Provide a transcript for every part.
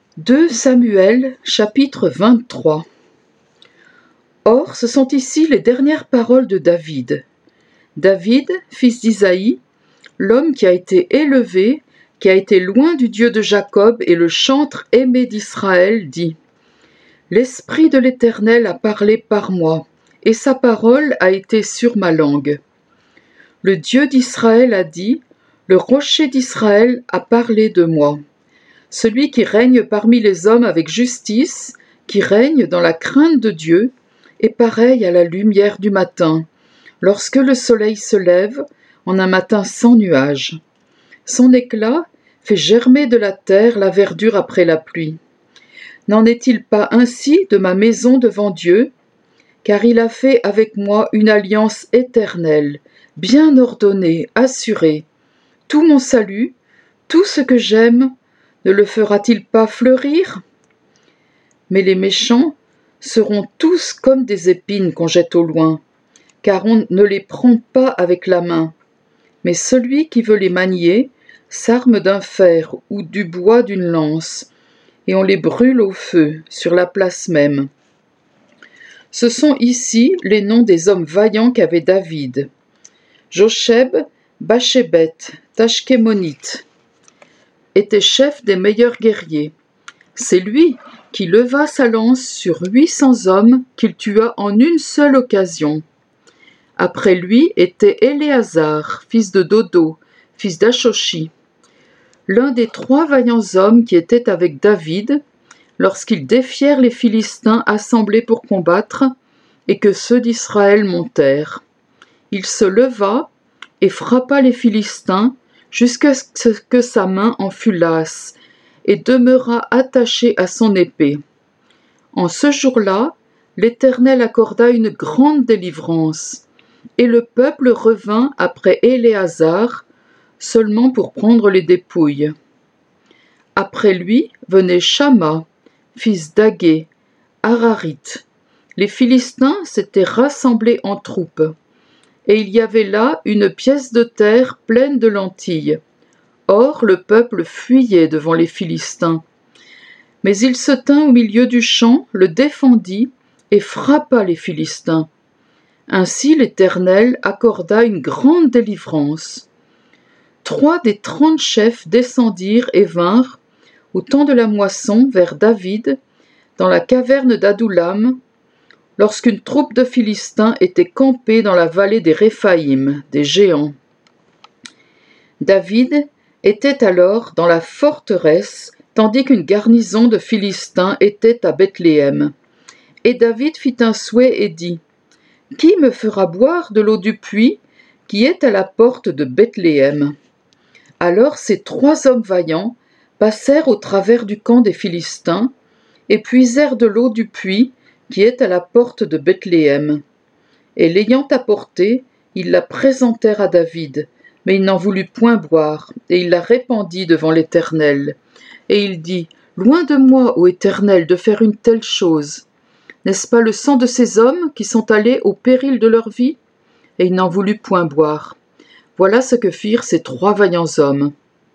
2 Samuel, chapitre 23. Or, ce sont ici les dernières paroles de David. David, fils d'Isaïe, l'homme qui a été élevé, qui a été loin du Dieu de Jacob et le chantre aimé d'Israël, dit : L'Esprit de l'Éternel a parlé par moi, et sa parole a été sur ma langue. Le Dieu d'Israël a dit : Le rocher d'Israël a parlé de moi. Celui qui règne parmi les hommes avec justice, qui règne dans la crainte de Dieu, est pareil à la lumière du matin, lorsque le soleil se lève en un matin sans nuages. Son éclat fait germer de la terre la verdure après la pluie. N'en est-il pas ainsi de ma maison devant Dieu ? Car il a fait avec moi une alliance éternelle, bien ordonnée, assurée. Tout mon salut, tout ce que j'aime, ne le fera-t-il pas fleurir ? Mais les méchants seront tous comme des épines qu'on jette au loin, car on ne les prend pas avec la main. Mais celui qui veut les manier s'arme d'un fer ou du bois d'une lance, et on les brûle au feu sur la place même. Ce sont ici les noms des hommes vaillants qu'avait David. Josheb, Bachébeth, Tachkémonite, était chef des meilleurs guerriers. C'est lui qui leva sa lance sur 800 hommes qu'il tua en une seule occasion. Après lui était Éléazar, fils de Dodo, fils d'Ashoshi, l'un des 3 vaillants hommes qui étaient avec David lorsqu'ils défièrent les Philistins assemblés pour combattre et que ceux d'Israël montèrent. Il se leva et frappa les Philistins jusqu'à ce que sa main en fût lasse, et demeura attaché à son épée. En ce jour-là, l'Éternel accorda une grande délivrance, et le peuple revint après Éléazar, seulement pour prendre les dépouilles. Après lui venait Shamma, fils d'Agé, Hararite. Les Philistins s'étaient rassemblés en troupes, et il y avait là une pièce de terre pleine de lentilles. Or, le peuple fuyait devant les Philistins. Mais il se tint au milieu du champ, le défendit et frappa les Philistins. Ainsi l'Éternel accorda une grande délivrance. 3 des 30 chefs descendirent et vinrent, au temps de la moisson, vers David, dans la caverne d'Adoulam, lorsqu'une troupe de Philistins était campée dans la vallée des Réphaïm, des géants. David était alors dans la forteresse, tandis qu'une garnison de Philistins était à Bethléem. Et David fit un souhait et dit : Qui me fera boire de l'eau du puits qui est à la porte de Bethléem ? Alors ces 3 hommes vaillants passèrent au travers du camp des Philistins et puisèrent de l'eau du puits qui est à la porte de Bethléem. Et l'ayant apportée, ils la présentèrent à David, mais il n'en voulut point boire, et il la répandit devant l'Éternel. Et il dit : Loin de moi, ô Éternel, de faire une telle chose. N'est-ce pas le sang de ces hommes qui sont allés au péril de leur vie ? Et il n'en voulut point boire. Voilà ce que firent ces 3 vaillants hommes.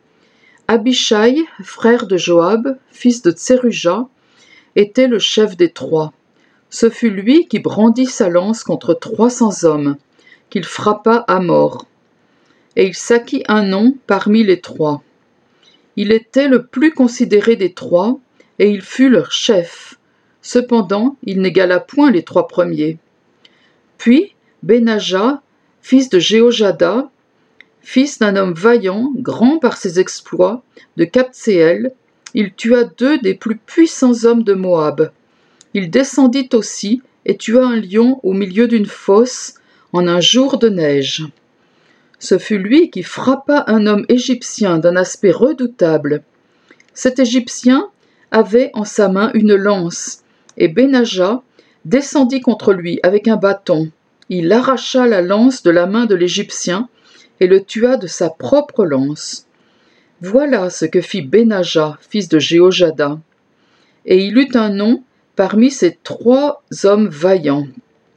Abishai, frère de Joab, fils de Tseruja, était le chef des 3. Ce fut lui qui brandit sa lance contre 300 hommes, qu'il frappa à mort. Et il s'acquit un nom parmi les 3. Il était le plus considéré des 3, et il fut leur chef. Cependant, il n'égala point les 3 premiers. Puis, Benaja, fils de Jéhojada, fils d'un homme vaillant, grand par ses exploits, de Kabtséel, il tua 2 des plus puissants hommes de Moab. Il descendit aussi et tua un lion au milieu d'une fosse en un jour de neige. Ce fut lui qui frappa un homme égyptien d'un aspect redoutable. Cet Égyptien avait en sa main une lance, et Benaja descendit contre lui avec un bâton. Il arracha la lance de la main de l'Égyptien et le tua de sa propre lance. Voilà ce que fit Benaja, fils de Jéhojada. Et il eut un nom parmi ces 3 hommes vaillants.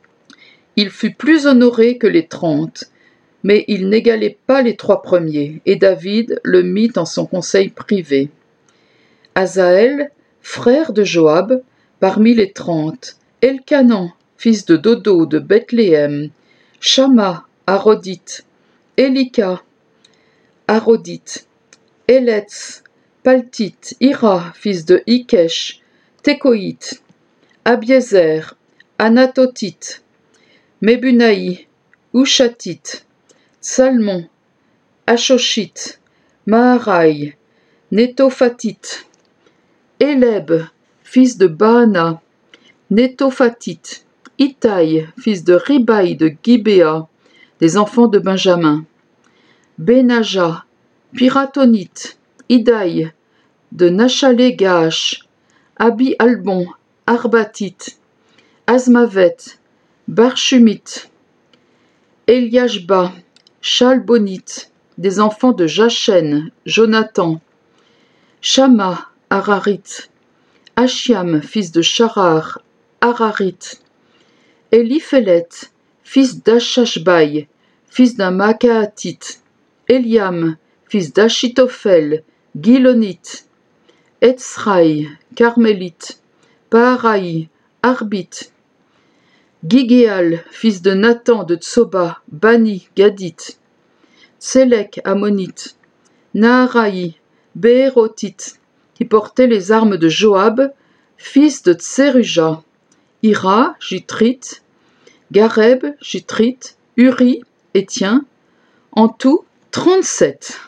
Il fut plus honoré que les 30, mais il n'égalait pas les 3 premiers, et David le mit en son conseil privé. Asaël, Frère de Joab, parmi les 30, Elkanan, fils de Dodo de Bethléem, Shama, Arodite, Elika, Arodite, Eletz, Paltite, Ira, fils de Ikesh, Tekoïte, Abiezer, Anatotite, Mebunaï, Ushatite, Salmon, Ashoshite, Maharaï, Netophatite, Éleb, fils de Baana, Netophatite, Itaï, fils de Ribaï de Gibéa, des enfants de Benjamin, Benaja, Piratonite, Idaï, de Nachalé-Gaash, Abi-Albon, Arbatite, Azmavet, Barchumite, Eliashba, Chalbonite, des enfants de Jachen, Jonathan, Shama, Hararite, Achiam, fils de Charar, Hararite, Eliphélet, fils d'Achashbaï, fils d'un Makaatite, Eliam, fils d'Achitophel, Gilonite, Etzraï, Carmélite, Paharaï, Arbite, Gigéal, fils de Nathan de Tsoba, Bani, Gadite, Sélek, Ammonite, Naharaï, Béérotite, qui portait les armes de Joab, fils de Tseruja, Ira, Jitrite, Gareb, Jitrite, Uri, Étien, en tout 37.